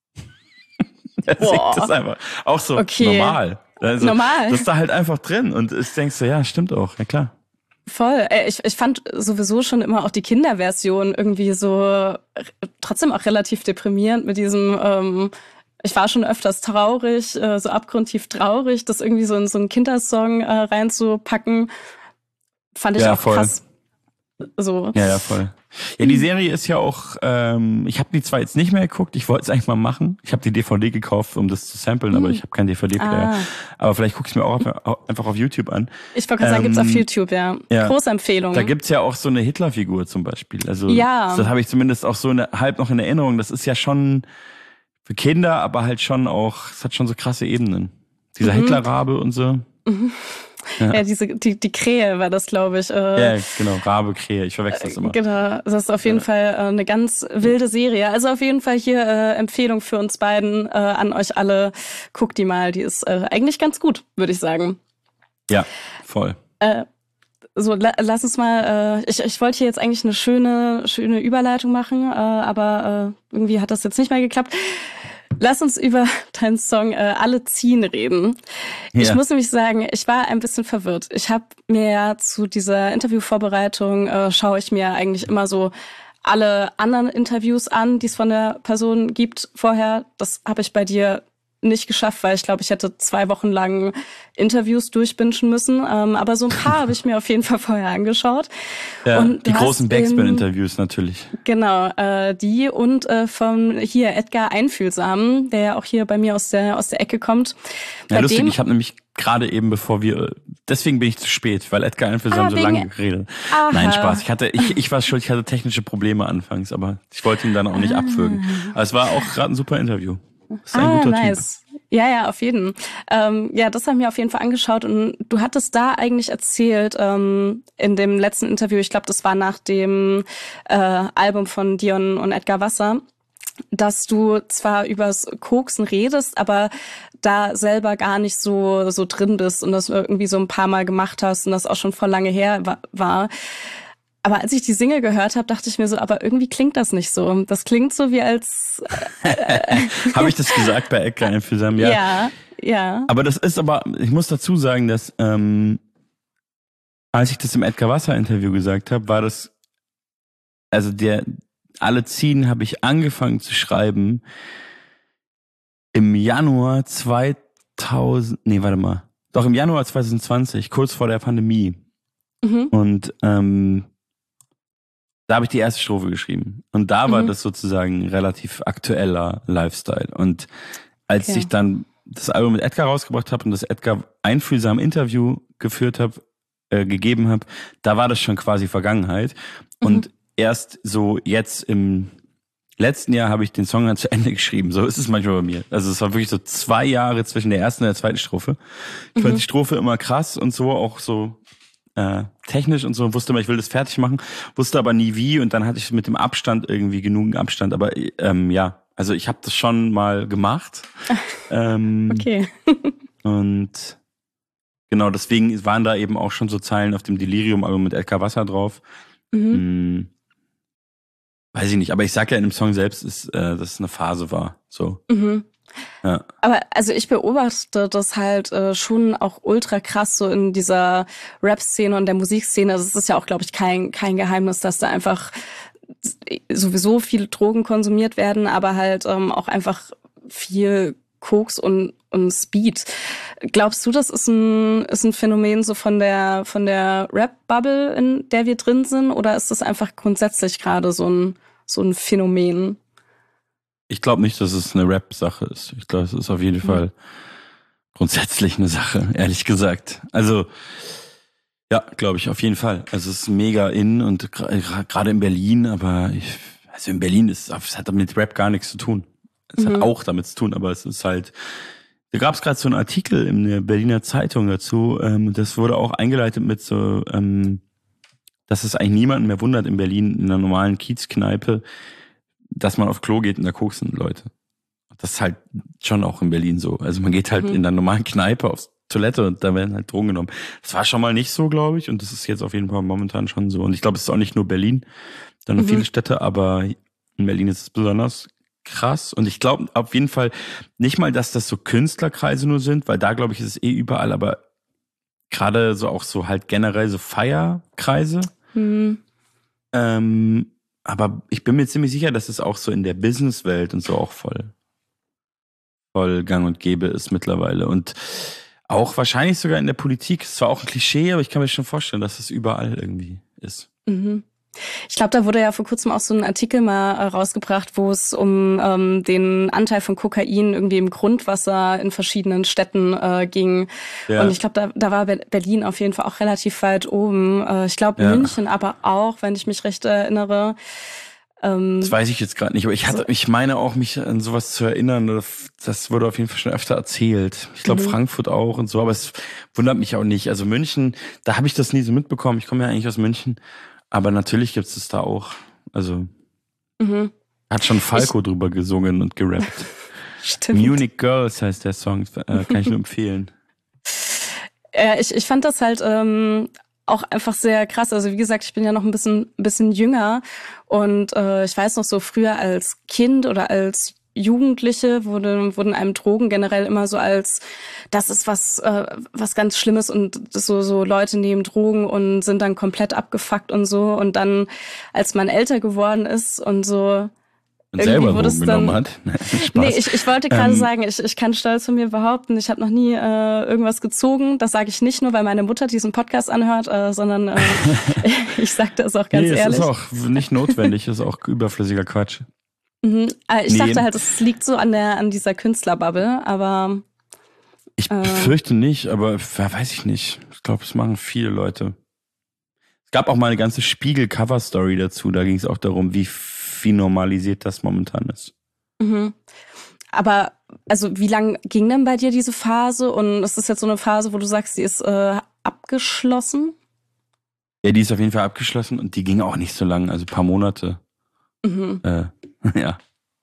Er Boah. singt das einfach. Auch so, okay. normal. Also, normal. Das ist da halt einfach drin und ich denkst so, ja, stimmt auch, ja klar. Voll. Ich, ich fand sowieso schon immer auch die Kinderversion irgendwie so trotzdem auch relativ deprimierend mit diesem, ähm, ich war schon öfters traurig, äh, so abgrundtief traurig, das irgendwie so in so einen Kindersong äh, reinzupacken, fand ich ja, auch voll. krass. So. Ja, ja, voll. Ja, die Serie ist ja auch, ähm, ich habe die zwar jetzt nicht mehr geguckt, ich wollte es eigentlich mal machen. Ich habe die D V D gekauft, um das zu samplen, mhm. aber ich habe keinen D V D-Player. Ah. Aber vielleicht gucke ich mir auch auf, einfach auf YouTube an. Ich wollte gerade sagen, ähm, gibt's auf YouTube, ja. ja. Große Empfehlung. Da gibt's ja auch so eine Hitler-Figur zum Beispiel. Also ja. das habe ich zumindest auch so eine, halb noch in Erinnerung. Das ist ja schon für Kinder, aber halt schon auch, es hat schon so krasse Ebenen. Dieser mhm. Hitler-Rabe und so. Mhm. Ja. ja, diese die die Krähe war das, glaube ich. Äh, ja, genau, Rabe, Krähe, ich verwechsel das immer. Genau, das ist auf jeden ja. Fall äh, eine ganz wilde Serie. Also auf jeden Fall hier äh, Empfehlung für uns beiden äh, an euch alle. Guckt die mal, die ist äh, eigentlich ganz gut, würde ich sagen. Ja, voll. Äh, so, la, lass uns mal, äh, ich, ich wollte hier jetzt eigentlich eine schöne schöne Überleitung machen, äh, aber äh, irgendwie hat das jetzt nicht mehr geklappt. Lass uns über deinen Song äh, Alle ziehen reden. Ja. Ich muss nämlich sagen, ich war ein bisschen verwirrt. Ich habe mir ja zu dieser Interviewvorbereitung, äh, schaue ich mir eigentlich immer so alle anderen Interviews an, die es von der Person gibt vorher. Das habe ich bei dir nicht geschafft, weil ich glaube, ich hätte zwei Wochen lang Interviews durchbingen müssen. Ähm, aber so ein paar habe ich mir auf jeden Fall vorher angeschaut. Ja, und die großen Backspin-Interviews natürlich. Genau, äh, die und äh, von hier Edgar Einfühlsam, der ja auch hier bei mir aus der aus der Ecke kommt. Ja, bei lustig, dem, ich habe nämlich gerade eben, bevor wir, deswegen bin ich zu spät, weil Edgar Einfühlsam ah, so lange geredet. Aha. Nein, Spaß. Ich hatte, ich, ich war schuld, ich hatte technische Probleme anfangs, aber ich wollte ihn dann auch nicht ah. abwürgen. Aber es war auch gerade ein super Interview. Das ist ein ah, guter nice. Typ. Ja, ja, auf jeden. Ähm, ja, das haben wir auf jeden Fall angeschaut und du hattest da eigentlich erzählt ähm, in dem letzten Interview, ich glaube, das war nach dem äh, Album von Dion und Edgar Wasser, dass du zwar übers Koksen redest, aber da selber gar nicht so so drin bist und das irgendwie so ein paar Mal gemacht hast und das auch schon vor lange her war. Aber als ich die Single gehört habe, dachte ich mir so, aber irgendwie klingt das nicht so. Das klingt so wie als... Äh, habe ich das gesagt bei Edgar Einfühlsam? Ja. ja, ja. Aber das ist aber, ich muss dazu sagen, dass ähm, als ich das im Edgar Wasser Interview gesagt habe, war das, also der Alle ziehen habe ich angefangen zu schreiben im Januar zweitausend, nee, warte mal, doch im Januar zwanzig zwanzig, kurz vor der Pandemie. Mhm. Und ähm, da habe ich die erste Strophe geschrieben. Und da war mhm. das sozusagen ein relativ aktueller Lifestyle. Und als okay. ich dann das Album mit Edgar rausgebracht habe und das Edgar einfühlsam Interview geführt habe, äh, gegeben habe, da war das schon quasi Vergangenheit. Mhm. Und erst so jetzt im letzten Jahr habe ich den Song dann zu Ende geschrieben. So ist es manchmal bei mir. Also es war wirklich so zwei Jahre zwischen der ersten und der zweiten Strophe. Ich mhm. fand die Strophe immer krass und so, auch so Äh, technisch und so, wusste immer, ich will das fertig machen, wusste aber nie wie und dann hatte ich mit dem Abstand irgendwie genug Abstand, aber ähm, ja, also ich habe das schon mal gemacht. ähm, okay. Und genau, deswegen waren da eben auch schon so Zeilen auf dem Delirium-Album mit Edgar Wasser drauf. Mhm. Hm, weiß ich nicht, aber ich sag ja in dem Song selbst, ist, äh, dass es eine Phase war. So. Mhm. Ja. Aber also ich beobachte das halt äh, schon auch ultra krass so in dieser Rap-Szene und der Musikszene. Also es ist ja auch, glaube ich, kein kein Geheimnis, dass da einfach sowieso viele Drogen konsumiert werden, aber halt ähm, auch einfach viel Koks und und Speed. Glaubst du, das ist ein ist ein Phänomen so von der von der Rap-Bubble, in der wir drin sind, oder ist das einfach grundsätzlich gerade so ein so ein Phänomen? Ich glaube nicht, dass es eine Rap-Sache ist. Ich glaube, es ist auf jeden mhm. Fall grundsätzlich eine Sache, ehrlich gesagt. Also Ja, glaube ich, auf jeden Fall. Also es ist mega in und gerade in Berlin, aber ich, also in Berlin ist es hat mit Rap gar nichts zu tun. Es mhm. hat auch damit zu tun, aber es ist halt, da gab es gerade so einen Artikel in der Berliner Zeitung dazu, ähm, das wurde auch eingeleitet mit so, ähm, dass es eigentlich niemanden mehr wundert in Berlin, in einer normalen Kiezkneipe, dass man auf Klo geht und da koksen Leute. Das ist halt schon auch in Berlin so. Also man geht halt mhm. in einer normalen Kneipe aufs Toilette und da werden halt Drogen genommen. Das war schon mal nicht so, glaube ich, und das ist jetzt auf jeden Fall momentan schon so. Und ich glaube, es ist auch nicht nur Berlin, sondern mhm. viele Städte, aber in Berlin ist es besonders krass. Und ich glaube auf jeden Fall nicht mal, dass das so Künstlerkreise nur sind, weil da, glaube ich, ist es eh überall, aber gerade so auch so halt generell so Feierkreise. Mhm. Ähm, aber ich bin mir ziemlich sicher, dass es auch so in der Businesswelt und so auch voll, voll gang und gäbe ist mittlerweile. Und auch wahrscheinlich sogar in der Politik. Es war auch ein Klischee, aber ich kann mir schon vorstellen, dass es überall irgendwie ist. Mhm. Ich glaube, da wurde ja vor kurzem auch so ein Artikel mal äh, rausgebracht, wo es um ähm, den Anteil von Kokain irgendwie im Grundwasser in verschiedenen Städten äh, ging. Ja. Und ich glaube, da, da war Berlin auf jeden Fall auch relativ weit oben. Äh, ich glaube, ja. München aber auch, wenn ich mich recht erinnere. Ähm, das weiß ich jetzt gerade nicht, aber ich hatte, ich meine auch, mich an sowas zu erinnern. Das wurde auf jeden Fall schon öfter erzählt. Ich glaube, mhm. Frankfurt auch und so, aber es wundert mich auch nicht. Also München, da habe ich das nie so mitbekommen. Ich komme ja eigentlich aus München. Aber natürlich gibt's es da auch. Also mhm. hat schon Falco ich, drüber gesungen und gerappt. Stimmt. Munich Girls heißt der Song, äh, kann ich nur empfehlen. Ja, ich, ich fand das halt ähm, auch einfach sehr krass. Also wie gesagt, ich bin ja noch ein bisschen, ein bisschen jünger und äh, ich weiß noch so früher als Kind oder als Jugendliche wurde, wurden einem Drogen generell immer so als, das ist was, äh, was ganz Schlimmes und so, so Leute nehmen Drogen und sind dann komplett abgefuckt und so. Und dann, als man älter geworden ist und so, und selber Drogen genommen hat. Nee, ich, ich wollte gerade ähm, sagen, ich, ich kann stolz von mir behaupten, ich habe noch nie äh, irgendwas gezogen. Das sage ich nicht nur, weil meine Mutter diesen Podcast anhört, äh, sondern äh, ich sage das auch ganz nee, ehrlich. Es ist auch nicht notwendig, ist auch überflüssiger Quatsch. Mhm. Ich nee. dachte halt, es liegt so an der an dieser Künstlerbubble, aber ich äh, befürchte nicht, aber weiß ich nicht. Ich glaube, es machen viele Leute. Es gab auch mal eine ganze Spiegel-Cover-Story dazu. Da ging es auch darum, wie, wie normalisiert das momentan ist. Mhm. Aber also wie lang ging denn bei dir diese Phase? Und ist das jetzt so eine Phase, wo du sagst, die ist äh, abgeschlossen? Ja, die ist auf jeden Fall abgeschlossen und die ging auch nicht so lang, also ein paar Monate. Mhm. Äh, ja.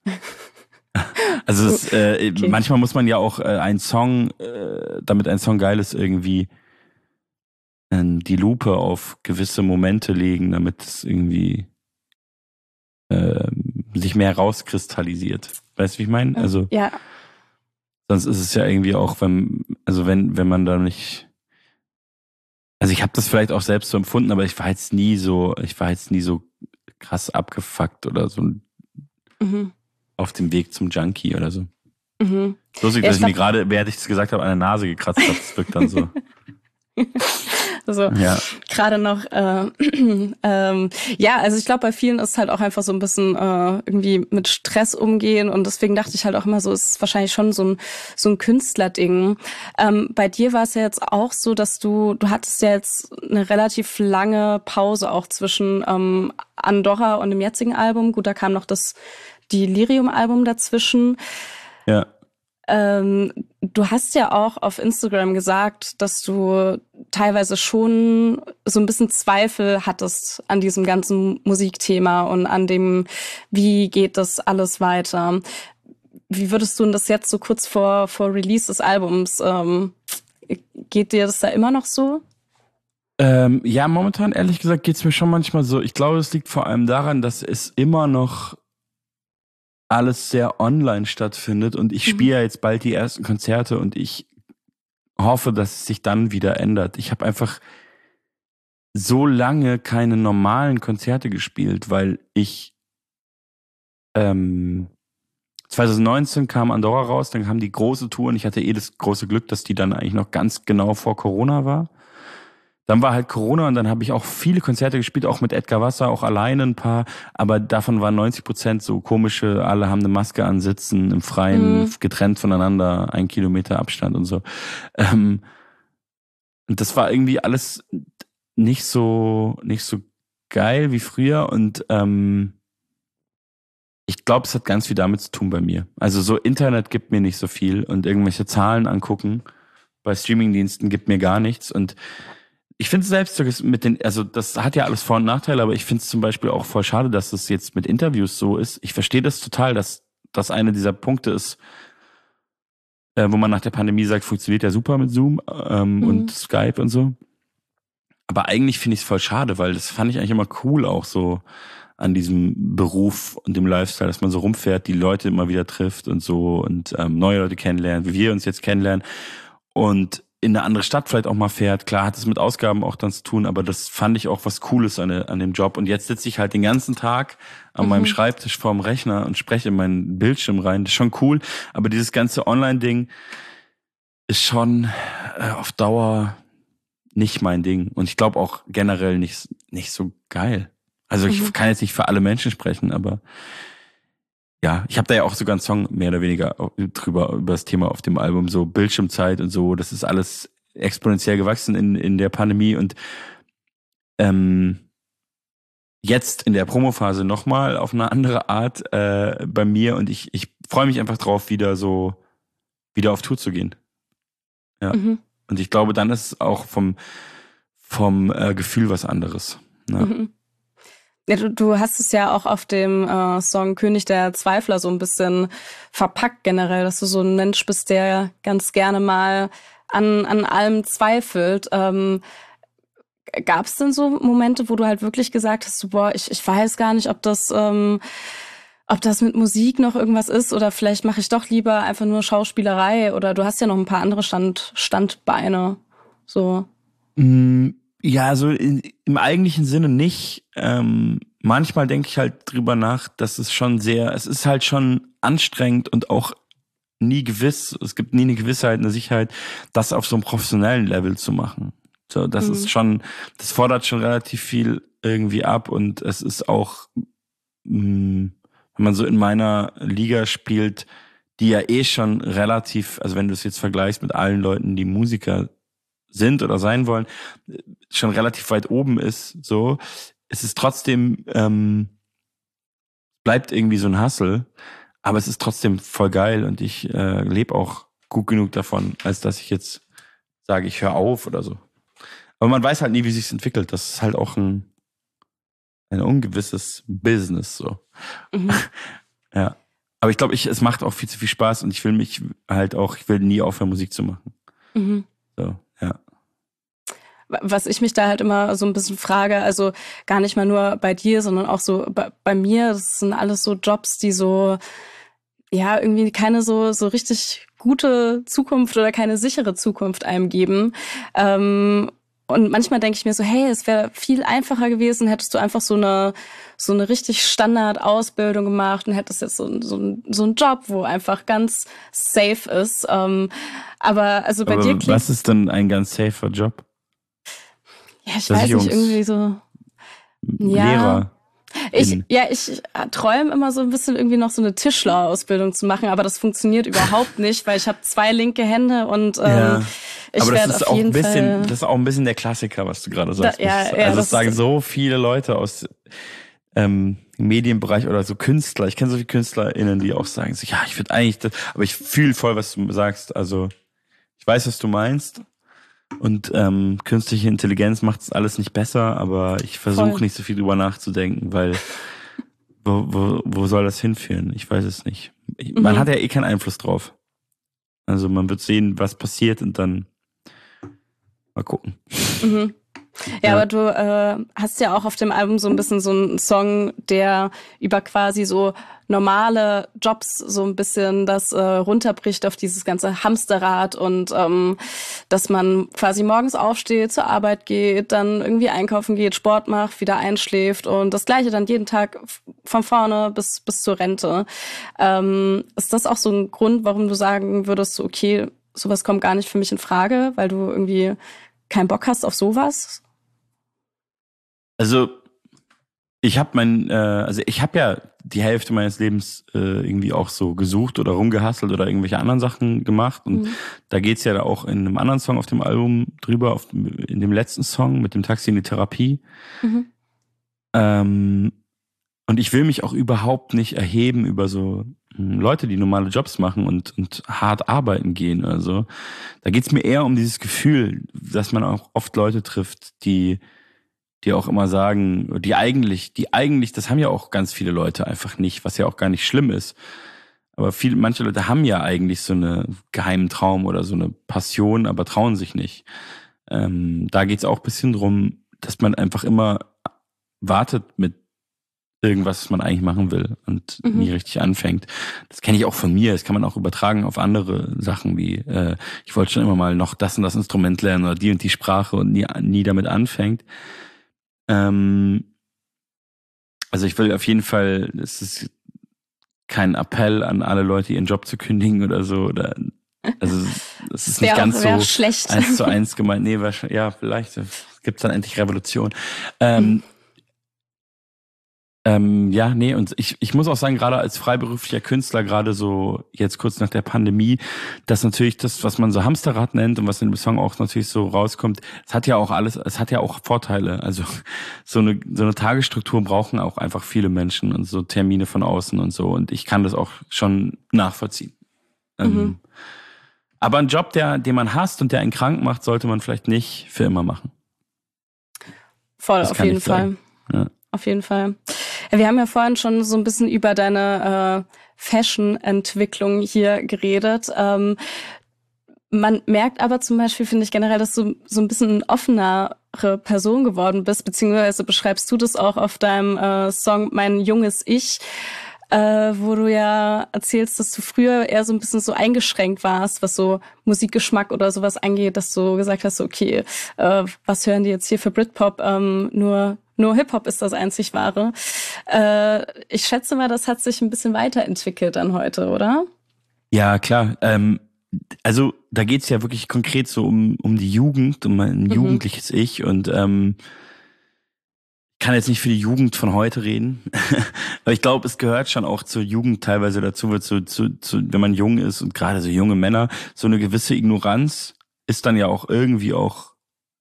Also es, äh, okay. Manchmal muss man ja auch äh, einen Song, äh, damit ein Song geil ist, irgendwie äh, die Lupe auf gewisse Momente legen, damit es irgendwie äh, sich mehr rauskristallisiert. Weißt du, wie ich meine? Also ja. Sonst ist es ja irgendwie auch, wenn, also wenn, wenn man da nicht. Also ich habe das vielleicht auch selbst so empfunden, aber ich war jetzt nie so, ich war jetzt nie so krass abgefuckt oder so mhm. auf dem Weg zum Junkie oder so. Mhm. Lustig, ja, dass ich, ich mir gerade, während ich das gesagt habe, an der Nase gekratzt habe. Das wirkt dann so. Also ja. Gerade noch, äh, ähm, ja, also ich glaube, bei vielen ist es halt auch einfach so ein bisschen äh, irgendwie mit Stress umgehen und deswegen dachte ich halt auch immer so, es ist wahrscheinlich schon so ein so ein Künstlerding. Ähm, bei dir war es ja jetzt auch so, dass du, du hattest ja jetzt eine relativ lange Pause auch zwischen ähm, Andorra und dem jetzigen Album. Gut, da kam noch das Delirium-Album dazwischen. Ja. Ähm, du hast ja auch auf Instagram gesagt, dass du teilweise schon so ein bisschen Zweifel hattest an diesem ganzen Musikthema und an dem, wie geht das alles weiter. Wie würdest du denn das jetzt so kurz vor, vor Release des Albums, ähm, geht dir das da immer noch so? Ähm, ja, momentan ehrlich gesagt geht's mir schon manchmal so. Ich glaube, es liegt vor allem daran, dass es immer noch alles sehr online stattfindet und ich spiele ja jetzt bald die ersten Konzerte und ich hoffe, dass es sich dann wieder ändert. Ich habe einfach so lange keine normalen Konzerte gespielt, weil ich ähm, zwanzig neunzehn kam Andorra raus, dann kam die große Tour und ich hatte eh das große Glück, dass die dann eigentlich noch ganz genau vor Corona war. Dann war halt Corona und dann habe ich auch viele Konzerte gespielt, auch mit Edgar Wasser, auch alleine ein paar, aber davon waren neunzig Prozent so komische, alle haben eine Maske an, sitzen im Freien, mhm. getrennt voneinander, ein Kilometer Abstand und so. Ähm, und das war irgendwie alles, nicht so, nicht so geil wie früher und ähm, ich glaube, es hat ganz viel damit zu tun bei mir. Also so Internet gibt mir nicht so viel und irgendwelche Zahlen angucken bei Streamingdiensten gibt mir gar nichts und ich finde es selbst so mit den, also das hat ja alles Vor- und Nachteile, aber ich finde es zum Beispiel auch voll schade, dass es jetzt mit Interviews so ist. Ich verstehe das total, dass das eine dieser Punkte ist, äh, wo man nach der Pandemie sagt, funktioniert ja super mit Zoom ähm, mhm. und Skype und so. Aber eigentlich finde ich es voll schade, weil das fand ich eigentlich immer cool auch so an diesem Beruf und dem Lifestyle, dass man so rumfährt, die Leute immer wieder trifft und so und ähm, neue Leute kennenlernt, wie wir uns jetzt kennenlernen und in eine andere Stadt vielleicht auch mal fährt. Klar hat es mit Ausgaben auch dann zu tun, aber das fand ich auch was Cooles an, an dem Job. Und jetzt sitze ich halt den ganzen Tag an mhm. meinem Schreibtisch vorm Rechner und spreche in meinen Bildschirm rein. Das ist schon cool, aber dieses ganze Online-Ding ist schon äh, auf Dauer nicht mein Ding. Und ich glaube auch generell nicht, nicht so geil. Also ich mhm. kann jetzt nicht für alle Menschen sprechen, aber ja, ich habe da ja auch sogar einen Song mehr oder weniger drüber, über das Thema auf dem Album, so Bildschirmzeit und so. Das ist alles exponentiell gewachsen in, in der Pandemie und ähm, jetzt in der Promophase nochmal auf eine andere Art äh, bei mir und ich, ich freue mich einfach drauf, wieder so, wieder auf Tour zu gehen. Ja. Mhm. Und ich glaube, dann ist es auch vom, vom äh, Gefühl was anderes. Ja. Mhm. Ja, du, du hast es ja auch auf dem äh, Song König der Zweifler so ein bisschen verpackt generell, dass du so ein Mensch bist, der ganz gerne mal an, an allem zweifelt. Ähm, Gab es denn so Momente, wo du halt wirklich gesagt hast, boah, ich, ich weiß gar nicht, ob das, ähm, ob das mit Musik noch irgendwas ist oder vielleicht mache ich doch lieber einfach nur Schauspielerei oder du hast ja noch ein paar andere Stand, Standbeine. So. Mm. Ja, also in, im eigentlichen Sinne nicht. Ähm, manchmal denke ich halt drüber nach, dass es schon sehr, es ist halt schon anstrengend und auch nie gewiss, es gibt nie eine Gewissheit, eine Sicherheit, das auf so einem professionellen Level zu machen. So, das mhm. ist schon, das fordert schon relativ viel irgendwie ab und es ist auch, mh, wenn man so in meiner Liga spielt, die ja eh schon relativ, also wenn du es jetzt vergleichst mit allen Leuten, die Musiker sind oder sein wollen, schon relativ weit oben ist, so, es ist trotzdem, ähm, bleibt irgendwie so ein Hustle, aber es ist trotzdem voll geil und ich äh, lebe auch gut genug davon, als dass ich jetzt sage, ich höre auf oder so. Aber man weiß halt nie, wie sich's entwickelt. Das ist halt auch ein, ein ungewisses Business, so. Mhm. Ja. Aber ich glaube, ich, es macht auch viel zu viel Spaß und ich will mich halt auch, ich will nie aufhören, Musik zu machen. Mhm. So, ja. Was ich mich da halt immer so ein bisschen frage, also gar nicht mal nur bei dir, sondern auch so bei, bei mir, das sind alles so Jobs, die so, ja, irgendwie keine so so richtig gute Zukunft oder keine sichere Zukunft einem geben. Ähm, und manchmal denke ich mir so, hey, es wäre viel einfacher gewesen, hättest du einfach so eine so eine richtig Standard-Ausbildung gemacht und hättest jetzt so, so, so einen Job, wo einfach ganz safe ist. Ähm, aber also bei aber dir klingt, was ist denn ein ganz safer Job? Ja, ich weiß nicht, irgendwie so. Ja. Lehrer. Ich, ja, ich träume immer so ein bisschen irgendwie noch so eine Tischlerausbildung zu machen, aber das funktioniert überhaupt nicht, weil ich habe zwei linke Hände und ähm, ja. ich aber das ist auf auch jeden ein bisschen, Fall, das ist auch ein bisschen der Klassiker, was du gerade sagst. Da, ja, also ja, das, das sagen ist, so viele Leute aus ähm, Medienbereich oder so Künstler. Ich kenne so viele KünstlerInnen, die auch sagen, so, ja, ich würde eigentlich das, aber ich fühle voll, was du sagst. Also ich weiß, was du meinst. Und ähm, künstliche Intelligenz macht es alles nicht besser, aber ich versuche nicht so viel drüber nachzudenken, weil wo, wo, wo soll das hinführen? Ich weiß es nicht. Ich, mhm. Man hat ja eh keinen Einfluss drauf. Also man wird sehen, was passiert und dann mal gucken. Mhm. Ja, ja, aber du äh, hast ja auch auf dem Album so ein bisschen so einen Song, der über quasi so normale Jobs so ein bisschen das äh, runterbricht auf dieses ganze Hamsterrad und ähm, dass man quasi morgens aufsteht, zur Arbeit geht, dann irgendwie einkaufen geht, Sport macht, wieder einschläft und das Gleiche dann jeden Tag von vorne bis bis zur Rente. Ähm, ist das auch so ein Grund, warum du sagen würdest, okay, sowas kommt gar nicht für mich in Frage, weil du irgendwie keinen Bock hast auf sowas? Also ich habe mein, äh, also ich habe ja die Hälfte meines Lebens äh, irgendwie auch so gesucht oder rumgehustelt oder irgendwelche anderen Sachen gemacht. Und mhm. da geht's ja auch in einem anderen Song auf dem Album drüber, auf, in dem letzten Song mit dem Taxi in die Therapie. Mhm. Ähm, und ich will mich auch überhaupt nicht erheben über so Leute, die normale Jobs machen und, und hart arbeiten gehen oder so. Da geht's mir eher um dieses Gefühl, dass man auch oft Leute trifft, die die auch immer sagen, die eigentlich, die eigentlich, das haben ja auch ganz viele Leute einfach nicht, was ja auch gar nicht schlimm ist. Aber viele, manche Leute haben ja eigentlich so einen geheimen Traum oder so eine Passion, aber trauen sich nicht. Ähm, da geht's auch ein bisschen drum, dass man einfach immer wartet mit irgendwas, was man eigentlich machen will und mhm. nie richtig anfängt. Das kenne ich auch von mir. Das kann man auch übertragen auf andere Sachen wie, äh, ich wollte schon immer mal noch das und das Instrument lernen oder die und die Sprache und nie, nie damit anfängt. Ähm, also ich will auf jeden Fall, es ist kein Appell an alle Leute, ihren Job zu kündigen oder so. Oder also es ist nicht ganz so schlecht. eins zu eins gemeint. Nee, ja, vielleicht gibt's dann endlich Revolution. Ähm, mhm. Ähm, ja, nee, und ich, ich muss auch sagen, gerade als freiberuflicher Künstler, gerade so jetzt kurz nach der Pandemie, dass natürlich das, was man so Hamsterrad nennt und was in dem Song auch natürlich so rauskommt, es hat ja auch alles, es hat ja auch Vorteile. Also so eine so eine Tagesstruktur brauchen auch einfach viele Menschen und so Termine von außen und so. Und ich kann das auch schon nachvollziehen. Mhm. Ähm, aber ein Job, der, den man hasst und der einen krank macht, sollte man vielleicht nicht für immer machen. Voll, das auf jeden Fall. Ja. Auf jeden Fall. Wir haben ja vorhin schon so ein bisschen über deine äh, Fashion-Entwicklung hier geredet. Ähm, man merkt aber zum Beispiel, finde ich generell, dass du so ein bisschen eine offenere Person geworden bist, beziehungsweise beschreibst du das auch auf deinem äh, Song Mein junges Ich, äh, wo du ja erzählst, dass du früher eher so ein bisschen so eingeschränkt warst, was so Musikgeschmack oder sowas angeht, dass du gesagt hast, okay, äh, was hören die jetzt hier für Britpop, ähm, nur Nur Hip-Hop ist das einzig Wahre. Äh, ich schätze mal, das hat sich ein bisschen weiterentwickelt dann heute, oder? Ja, klar. Ähm, also da geht's ja wirklich konkret so um um die Jugend, um mein mhm. jugendliches Ich. Und ähm, ich kann jetzt nicht für die Jugend von heute reden. Aber ich glaube, es gehört schon auch zur Jugend teilweise dazu, wird so, zu, zu, wenn man jung ist und gerade so junge Männer, so eine gewisse Ignoranz ist dann ja auch irgendwie auch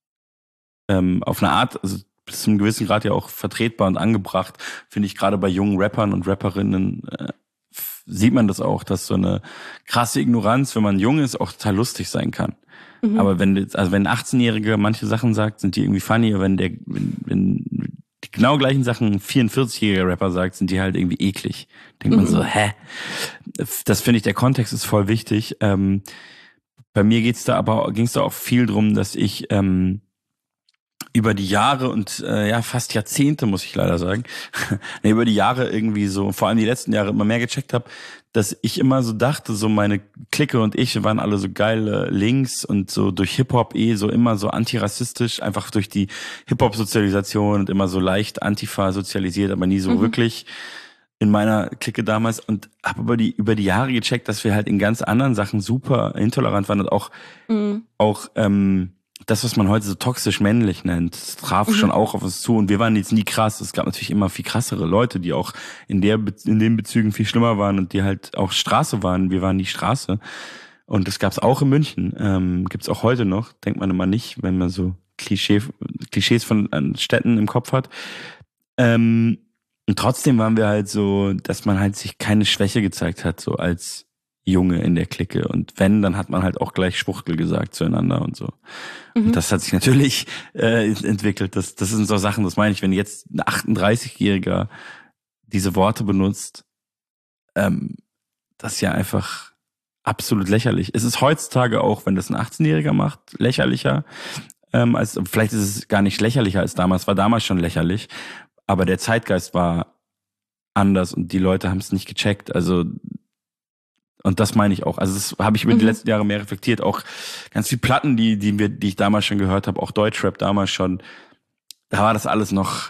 ähm, auf eine Art, also bis zu einem gewissen Grad ja auch vertretbar und angebracht, finde ich, gerade bei jungen Rappern und Rapperinnen äh, sieht man das auch, dass so eine krasse Ignoranz, wenn man jung ist, auch total lustig sein kann. Mhm. Aber wenn also wenn ein achtzehnjähriger manche Sachen sagt, sind die irgendwie funny, aber wenn der wenn, wenn die genau gleichen Sachen ein vierundvierzigjähriger Rapper sagt, sind die halt irgendwie eklig. Denkt mhm. man so, hä? Das finde ich, der Kontext ist voll wichtig. Ähm, bei mir geht's da aber ging's da auch viel drum, dass ich ähm, über die Jahre und äh, ja fast Jahrzehnte, muss ich leider sagen, über die Jahre irgendwie so, vor allem die letzten Jahre immer mehr gecheckt habe, dass ich immer so dachte, so meine Clique und ich, wir waren alle so geile Links und so durch Hip-Hop eh so immer so antirassistisch, einfach durch die Hip-Hop-Sozialisation und immer so leicht Antifa sozialisiert, aber nie so mhm. wirklich in meiner Clique damals, und habe über die über die Jahre gecheckt, dass wir halt in ganz anderen Sachen super intolerant waren und auch mhm. auch ähm, das, was man heute so toxisch männlich nennt, das traf mhm. schon auch auf uns zu. Und wir waren jetzt nie krass. Es gab natürlich immer viel krassere Leute, die auch in der in den Bezügen viel schlimmer waren und die halt auch Straße waren. Wir waren die Straße. Und das gab's auch in München. Ähm, gibt's auch heute noch. Denkt man immer nicht, wenn man so Klischee, Klischees von Städten im Kopf hat. Ähm, und trotzdem waren wir halt so, dass man halt sich keine Schwäche gezeigt hat, so als Junge in der Clique. Und wenn, dann hat man halt auch gleich Schwuchtel gesagt zueinander und so. Mhm. Und das hat sich natürlich äh, entwickelt. Das, das sind so Sachen, das meine ich, wenn jetzt ein achtunddreißigjähriger diese Worte benutzt, ähm, das ist ja einfach absolut lächerlich. Es ist heutzutage auch, wenn das ein achtzehnjähriger macht, lächerlicher. Ähm, als vielleicht ist es gar nicht lächerlicher als damals, war damals schon lächerlich. Aber der Zeitgeist war anders und die Leute haben es nicht gecheckt. Also und das meine ich auch. Also das habe ich über mhm. die letzten Jahre mehr reflektiert. Auch ganz viele Platten, die die wir, die ich damals schon gehört habe, auch Deutschrap damals schon. Da war das alles noch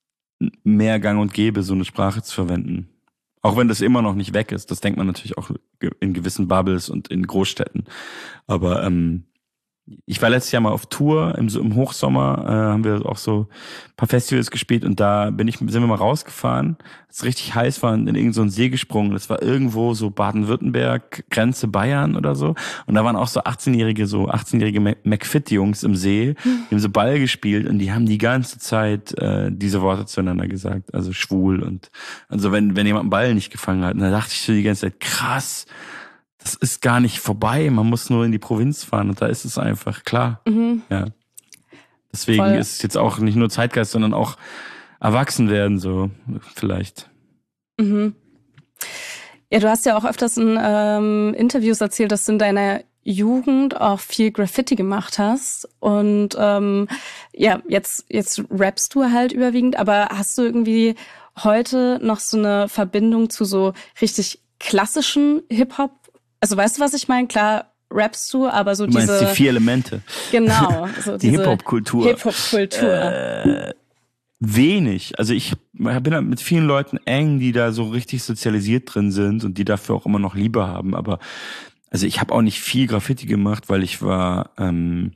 mehr gang und gäbe, so eine Sprache zu verwenden. Auch wenn das immer noch nicht weg ist. Das denkt man natürlich auch in gewissen Bubbles und in Großstädten. Aber ähm, ich war letztes Jahr mal auf Tour, im, so im Hochsommer äh, haben wir auch so ein paar Festivals gespielt und da bin ich, sind wir mal rausgefahren, als es richtig heiß war und in irgendeinen so einen See gesprungen. Das war irgendwo so Baden-Württemberg, Grenze Bayern oder so. Und da waren auch so achtzehnjährige, so achtzehnjährige McFit-Jungs im See, die haben so Ball gespielt und die haben die ganze Zeit äh, diese Worte zueinander gesagt, also schwul und also wenn wenn jemand einen Ball nicht gefangen hat. Und da dachte ich so die ganze Zeit, krass, das ist gar nicht vorbei, man muss nur in die Provinz fahren und da ist es einfach klar. Mhm. Ja. Deswegen Voll. Ist es jetzt auch nicht nur Zeitgeist, sondern auch erwachsen werden so vielleicht. Mhm. Ja, du hast ja auch öfters in ähm, Interviews erzählt, dass du in deiner Jugend auch viel Graffiti gemacht hast und ähm, ja, jetzt jetzt rappst du halt überwiegend, aber hast du irgendwie heute noch so eine Verbindung zu so richtig klassischen Hip-Hop? Also weißt du, was ich meine? Klar, rappst du, aber so du meinst diese... die vier Elemente. Genau. So die Hip-Hop-Kultur. Hip-Hop-Kultur. Äh, wenig. Also ich bin halt mit vielen Leuten eng, die da so richtig sozialisiert drin sind und die dafür auch immer noch Liebe haben. Aber also ich habe auch nicht viel Graffiti gemacht, weil ich war ähm,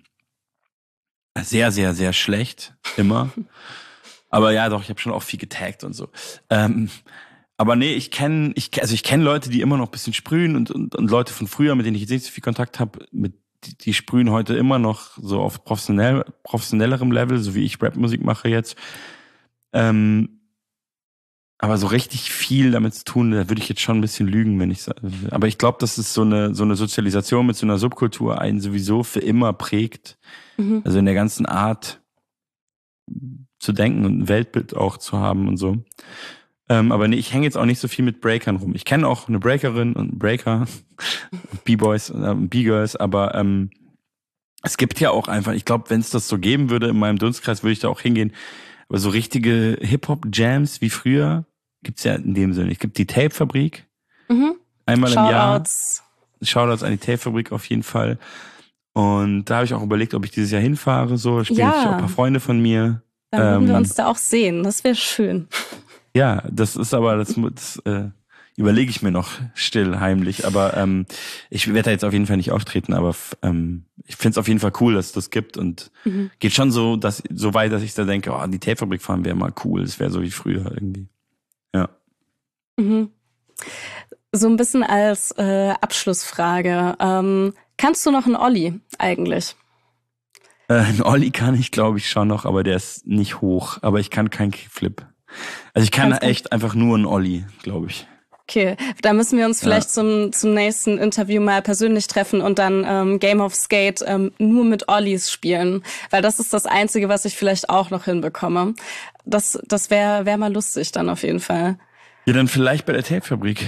sehr, sehr, sehr schlecht. Immer. Aber ja, doch, ich habe schon auch viel getaggt und so. Ähm, Aber nee, ich kenne, ich, also ich kenne Leute, die immer noch ein bisschen sprühen und, und, und Leute von früher, mit denen ich jetzt nicht so viel Kontakt habe, mit die, die sprühen heute immer noch so auf professionell, professionellerem Level, so wie ich Rapmusik mache jetzt. Ähm, aber so richtig viel damit zu tun, da würde ich jetzt schon ein bisschen lügen, wenn ich sage. Aber ich glaube, dass es so eine so eine Sozialisation mit so einer Subkultur einen sowieso für immer prägt. Mhm. Also in der ganzen Art zu denken und ein Weltbild auch zu haben und so. Ähm, aber nee, ich hänge jetzt auch nicht so viel mit Breakern rum. Ich kenne auch eine Breakerin und einen Breaker, B-Boys und B-Girls, aber ähm, es gibt ja auch einfach, ich glaube, wenn es das so geben würde in meinem Dunstkreis, würde ich da auch hingehen. Aber so richtige Hip-Hop-Jams wie früher gibt's ja in dem Sinne. Es gibt die Tape-Fabrik, mhm. einmal im Jahr. Shoutouts an die Tape-Fabrik auf jeden Fall. Und da habe ich auch überlegt, ob ich dieses Jahr hinfahre. So, da spielen ja. auch ein paar Freunde von mir. Dann würden ähm, wir uns da auch sehen. Das wäre schön. Ja, das ist aber, das, das äh, überlege ich mir noch still, heimlich. Aber ähm, ich werde da jetzt auf jeden Fall nicht auftreten, aber ähm, ich finde es auf jeden Fall cool, dass es das gibt und mhm. geht schon so, dass so weit, dass ich da denke, oh, die Tapefabrik fahren wäre mal cool. Das wäre so wie früher irgendwie. Ja. Mhm. So ein bisschen als äh, Abschlussfrage. Ähm, kannst du noch einen Olli eigentlich? Äh, einen Olli kann ich, glaube ich, schon noch, aber der ist nicht hoch. Aber ich kann keinen Kickflip. Also ich kann Ganz echt gut. einfach nur einen Olli, glaube ich. Okay, da müssen wir uns vielleicht ja. zum zum nächsten Interview mal persönlich treffen und dann ähm, Game of Skate ähm, nur mit Ollis spielen, weil das ist das Einzige, was ich vielleicht auch noch hinbekomme. Das das wäre wär mal lustig dann auf jeden Fall. Ja, dann vielleicht bei der Tape-Fabrik.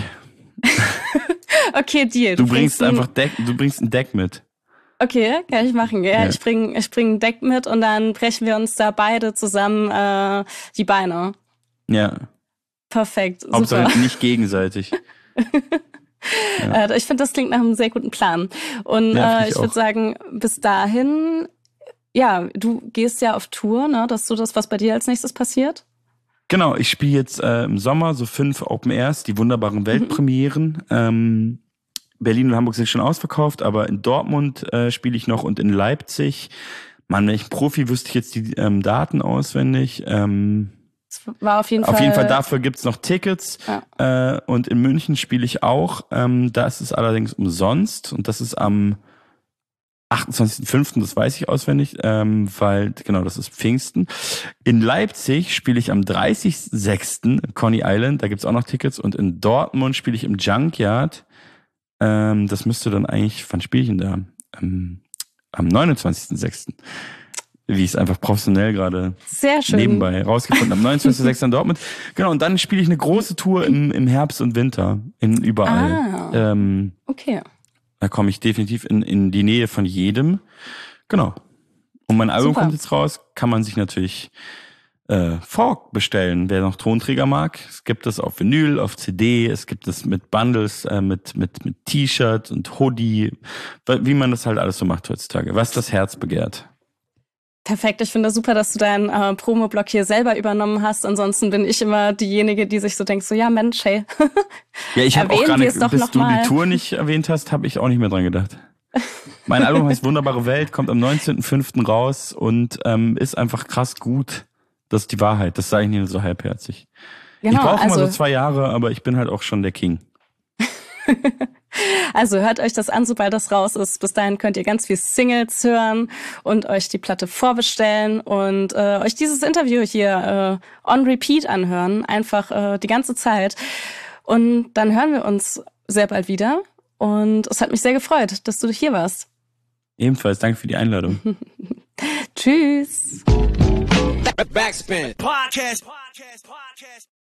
Okay, Deal. Du, du bringst, bringst einfach Deck, du bringst ein Deck mit. Okay, kann ich machen. Ja, ja. ich bring ich bring ein Deck mit und dann brechen wir uns da beide zusammen äh, die Beine. Ja. Perfekt. Hauptsache super. Nicht gegenseitig. Ja. Ich finde, das klingt nach einem sehr guten Plan. Und ja, äh, ich, ich würde sagen, bis dahin, ja, du gehst ja auf Tour, ne? Das ist so das, was bei dir als nächstes passiert? Genau, ich spiele jetzt äh, im Sommer so fünf Open Airs, die wunderbaren Weltpremieren. Mhm. Ähm, Berlin und Hamburg sind schon ausverkauft, aber in Dortmund äh, spiele ich noch und in Leipzig. Mann, wenn ich Profi wüsste ich jetzt die ähm, Daten auswendig. Ähm, War auf jeden auf Fall. Auf jeden Fall dafür gibt's noch Tickets. Ja. Äh, und in München spiele ich auch. Ähm, da ist es allerdings umsonst. Und das ist am achtundzwanzigsten fünften Das weiß ich auswendig, ähm, weil, genau, das ist Pfingsten. In Leipzig spiele ich am dreißigsten sechsten im Coney Island. Da gibt's auch noch Tickets. Und in Dortmund spiele ich im Junkyard. Ähm, das müsste dann eigentlich, wann spiele ich denn da? Ähm, am neunundzwanzigsten sechsten Wie ich es einfach professionell gerade nebenbei rausgefunden habe. neunundzwanzigsten sechsten in Dortmund. Genau, und dann spiele ich eine große Tour im, im Herbst und Winter. In überall. Ah, ähm, okay. Da komme ich definitiv in, in die Nähe von jedem. Genau. Und mein Album Super. kommt jetzt raus. Kann man sich natürlich äh, vorbestellen, wer noch Tonträger mag. Es gibt es auf Vinyl, auf C D. Es gibt es mit Bundles, äh, mit, mit, mit T-Shirt und Hoodie. Wie man das halt alles so macht heutzutage. Was das Herz begehrt. Perfekt, ich finde das super, dass du deinen äh, Promo-Blog hier selber übernommen hast. Ansonsten bin ich immer diejenige, die sich so denkt, so ja Mensch, hey, ja, ich habe auch gar nicht, bis du mal. die Tour nicht erwähnt hast, habe ich auch nicht mehr dran gedacht. Mein Album heißt Wunderbare Welt, kommt am neunzehnten fünften raus und ähm, ist einfach krass gut. Das ist die Wahrheit, das sage ich nicht so halbherzig. Genau, ich brauche also, immer so zwei Jahre, aber ich bin halt auch schon der King. Also hört euch das an, sobald das raus ist. Bis dahin könnt ihr ganz viel Singles hören und euch die Platte vorbestellen und äh, euch dieses Interview hier äh, on repeat anhören, einfach äh, die ganze Zeit. Und dann hören wir uns sehr bald wieder. Und es hat mich sehr gefreut, dass du hier warst. Ebenfalls, danke für die Einladung. Tschüss. Backspin. Podcast. Podcast. Podcast.